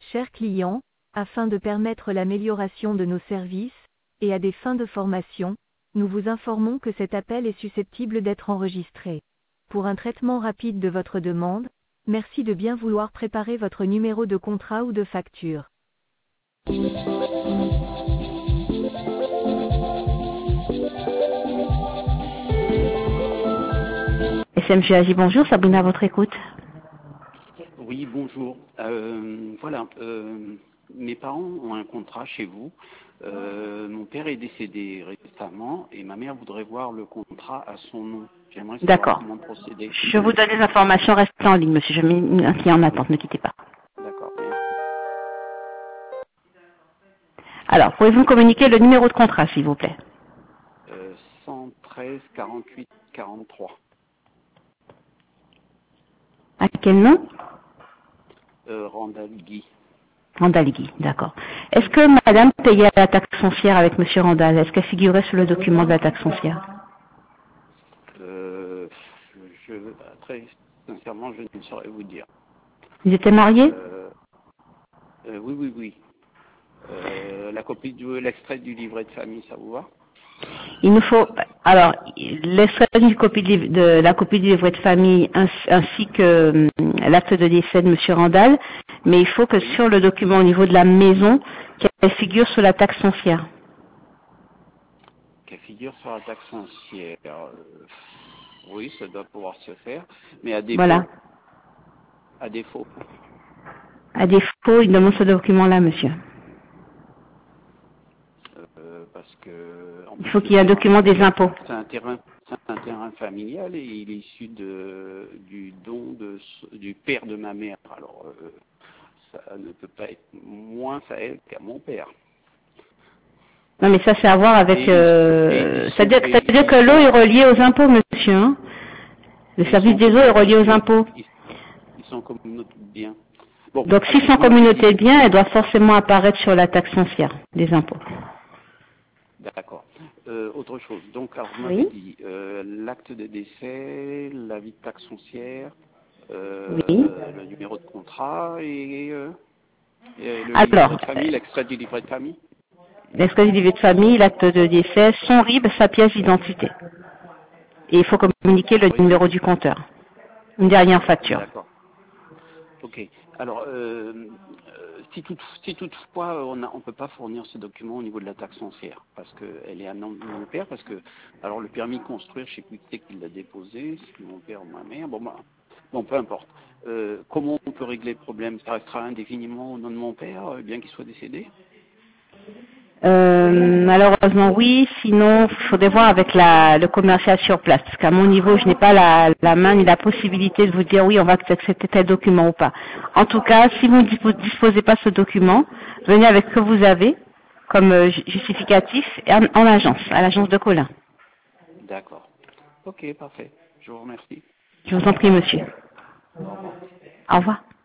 Chers clients, afin de permettre l'amélioration de nos services, et à des fins de formation, nous vous informons que cet appel est susceptible d'être enregistré. Pour un traitement rapide de votre demande, merci de bien vouloir préparer votre numéro de contrat ou de facture. SMGAJ, bonjour, Sabrina à votre écoute. Oui, bonjour. Voilà, mes parents ont un contrat chez vous. Mon père est décédé récemment et ma mère voudrait voir le contrat à son nom. J'aimerais savoir D'accord. comment procéder. Je vous donne les informations, restez en ligne, monsieur. Je mets un client en attente, ne quittez pas. D'accord, merci. Alors, pouvez-vous me communiquer le numéro de contrat, s'il vous plaît? 113 48 43. À quel nom? Randall Guy. Randall Guy, d'accord. Est-ce que madame payait la taxe foncière avec monsieur Randall? Est-ce qu'elle figurait sur le document de la taxe foncière? Très sincèrement, je ne saurais vous dire. Ils étaient mariés? Oui. La copie l'extrait du livret de famille, ça vous va? Il nous faut, alors, l'extrait de la copie du livret de famille ainsi que l'acte de décès de monsieur Randall, mais il faut que sur le document au niveau de la maison, qu'elle figure sur la taxe foncière. Qu'elle figure sur la taxe foncière. Oui, ça doit pouvoir se faire, mais à défaut. Voilà. À défaut. À défaut, il demande ce document-là, monsieur. Parce que Il faut qu'il y ait un document des impôts. c'est un terrain familial et il est issu du don du père de ma mère. Alors, ça ne peut pas être moins à elle qu'à mon père. Non, mais ça, c'est à voir avec... C'est-à-dire que l'eau est reliée aux impôts, monsieur. Hein, le service des eaux est relié aux impôts. Ils sont communauté de biens. Bon, donc, s'ils sont communauté de biens, elle doit forcément apparaître sur la taxe foncière des impôts. D'accord. Autre chose. Donc, alors, vous m'avez dit l'acte de décès, l'avis de taxe foncière, le numéro de contrat et le livret de famille, l'extrait du livret de famille. L'extrait du livret de famille, l'acte de décès, son RIB, sa pièce d'identité. Et il faut communiquer le numéro du compteur. Une dernière facture. D'accord. Ok. Alors, si toutefois on ne peut pas fournir ce document au niveau de la taxe foncière, parce qu'elle est à nom de mon père, parce que alors le permis de construire, je ne sais plus qui c'est qui l'a déposé, c'est mon père ou ma mère, bon, peu importe. Comment on peut régler le problème? Ça restera indéfiniment au nom de mon père, bien qu'il soit décédé? Malheureusement oui, sinon il faudrait voir avec le commercial sur place, parce qu'à mon niveau je n'ai pas la main ni la possibilité de vous dire oui on va accepter tel document ou pas. En tout cas, si vous ne disposez pas de ce document, venez avec ce que vous avez comme justificatif en agence, à l'agence de Colin. D'accord. Ok, parfait. Je vous remercie. Je vous en prie monsieur. Au revoir. Au revoir.